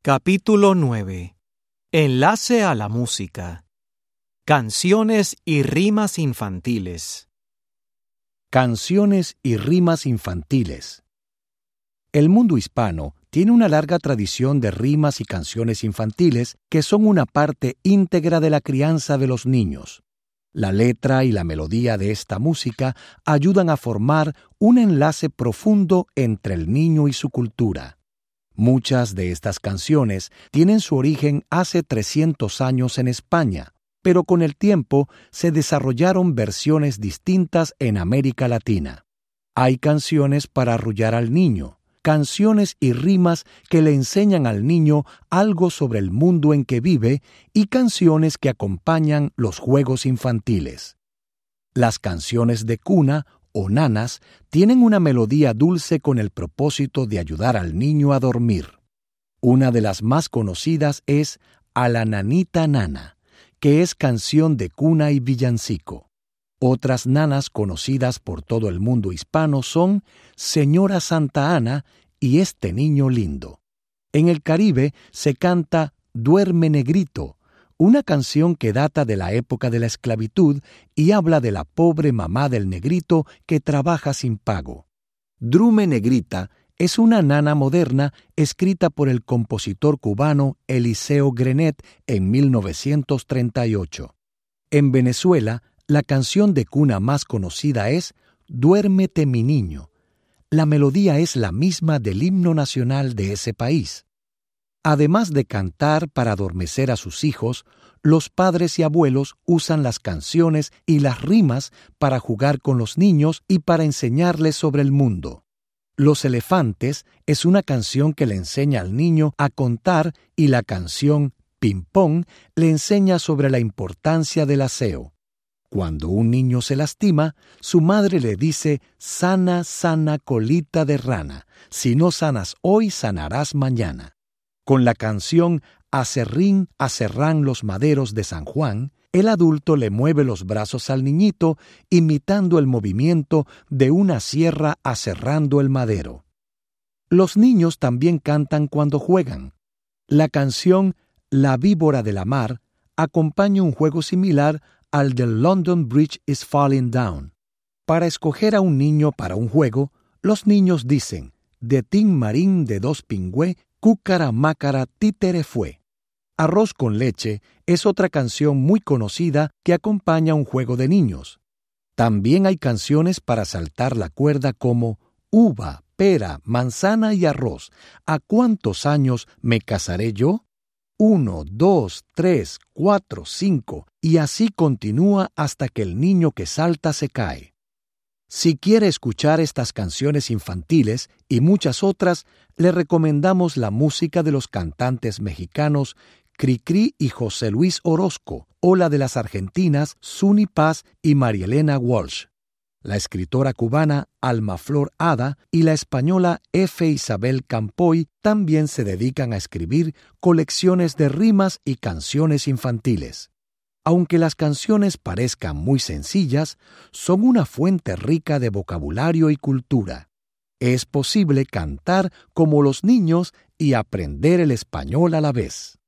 Capítulo 9. Enlace a la música. Canciones y rimas infantiles. Canciones y rimas infantiles. El mundo hispano tiene una larga tradición de rimas y canciones infantiles que son una parte íntegra de la crianza de los niños. La letra y la melodía de esta música ayudan a formar un enlace profundo entre el niño y su cultura. Muchas de estas canciones tienen su origen hace 300 años en España, pero con el tiempo se desarrollaron versiones distintas en América Latina. Hay canciones para arrullar al niño, canciones y rimas que le enseñan al niño algo sobre el mundo en que vive y canciones que acompañan los juegos infantiles. Las canciones de cuna o nanas tienen una melodía dulce con el propósito de ayudar al niño a dormir. Una de las más conocidas es A la nanita nana, que es canción de cuna y villancico. Otras nanas conocidas por todo el mundo hispano son Señora Santa Ana y Este niño lindo. En el Caribe se canta Duerme negrito, una canción que data de la época de la esclavitud y habla de la pobre mamá del negrito que trabaja sin pago. Drume negrita es una nana moderna escrita por el compositor cubano Eliseo Grenet en 1938. En Venezuela, la canción de cuna más conocida es Duérmete mi niño. La melodía es la misma del himno nacional de ese país. Además de cantar para adormecer a sus hijos, los padres y abuelos usan las canciones y las rimas para jugar con los niños y para enseñarles sobre el mundo. Los elefantes es una canción que le enseña al niño a contar y la canción Ping Pong le enseña sobre la importancia del aseo. Cuando un niño se lastima, su madre le dice «Sana, sana colita de rana, si no sanas hoy, sanarás mañana». Con la canción Aserrín, aserrán los maderos de San Juan, el adulto le mueve los brazos al niñito imitando el movimiento de una sierra aserrando el madero. Los niños también cantan cuando juegan. La canción La víbora de la mar acompaña un juego similar al de London Bridge is Falling Down. Para escoger a un niño para un juego, los niños dicen de tin marín de dos pingüe, cúcara mácara títere fue. Arroz con leche es otra canción muy conocida que acompaña un juego de niños. También hay canciones para saltar la cuerda como uva, pera, manzana y arroz. ¿A cuántos años me casaré yo? 1, 2, 3, 4, 5 y así continúa hasta que el niño que salta se cae. Si quiere escuchar estas canciones infantiles y muchas otras, le recomendamos la música de los cantantes mexicanos Cricri y José Luis Orozco, o la de las argentinas Suni Paz y María Elena Walsh, la escritora cubana Alma Flor Ada y la española F. Isabel Campoy también se dedican a escribir colecciones de rimas y canciones infantiles. Aunque las canciones parezcan muy sencillas, son una fuente rica de vocabulario y cultura. Es posible cantar como los niños y aprender el español a la vez.